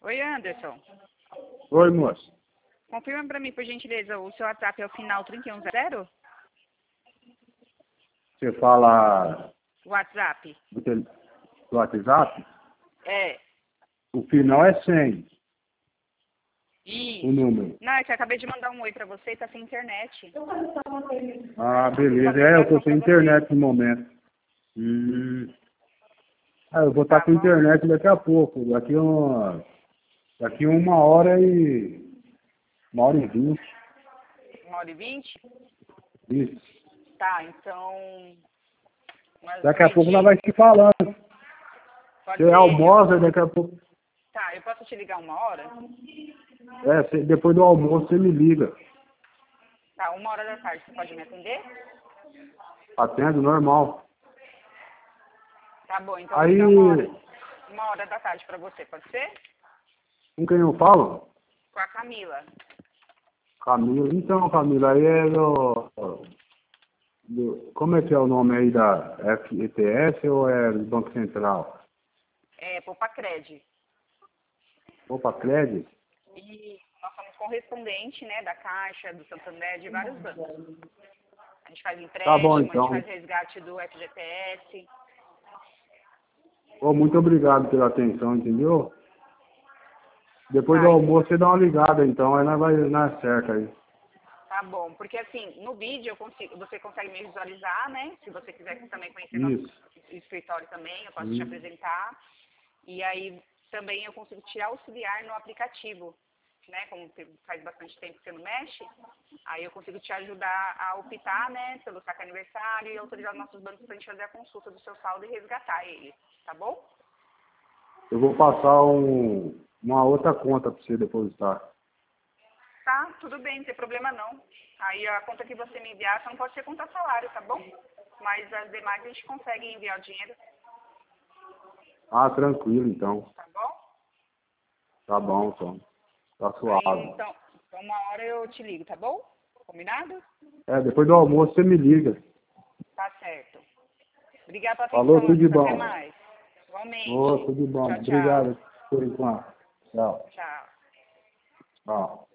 Oi, Anderson. Oi, moço. Confirma para mim, por gentileza, o seu WhatsApp é o final 3100? Você fala WhatsApp. do WhatsApp? É. O final é 100, Isso. o número. Não, é que eu acabei de mandar um oi para você e tá sem internet. Ah, beleza. É, eu tô sem internet no momento. Ah, eu vou estar Tá com bom? internet daqui a pouco. Daqui 1h20. 1h20? Isso. Tá, então... Umas Daqui a pouco nós meio-dia. vai se falando. Pode Você ser? almoça, daqui a pouco. Tá, eu posso te ligar 1h? Depois do almoço você me liga. Tá, 1h da tarde, você pode me atender? Atendo normal. Tá bom, então Aí, liga 1h da tarde pra você, pode ser? com quem eu falo? Com a Camila. Camila. Então, Camila, aí é como é que é o nome aí da FETS ou é do Banco Central? É, Popacred. Opa, crédito? E nós somos correspondente, né, da Caixa, do Santander, de vários bancos. A gente faz Tá bom, empréstimo, a gente então. faz resgate do FGTS. Ô, muito obrigado pela atenção, entendeu? Depois do Tá, almoço você dá uma ligada, então, aí nós vai na certa aí. tá bom. Porque assim, no vídeo você consegue me visualizar, né? Se você quiser também conhecer nosso Isso. escritório também, eu posso te apresentar. E aí também eu consigo te auxiliar no aplicativo, né? Como faz bastante tempo que você não mexe, aí eu consigo te ajudar a optar, né, pelo saque aniversário e autorizar os nossos bancos para a gente fazer a consulta do seu saldo e resgatar ele, tá bom? Eu vou passar uma outra conta para você depositar. Tá, tudo bem, não tem problema não. Aí a conta que você me enviar só não pode ser conta salário, tá bom? Mas as demais a gente consegue enviar o dinheiro, Ah, tranquilo, então. tá bom? Tá bom, então. Tá Aí suave. então, 1h eu te ligo, tá bom? Combinado? Depois do almoço você me liga. Tá certo. Obrigada pela Falou, atenção, tudo de Anderson. Até bom. mais. Ô, Igualmente. tudo de bom. Tchau, tchau. Obrigado por enquanto. Tchau. Tchau. Tchau.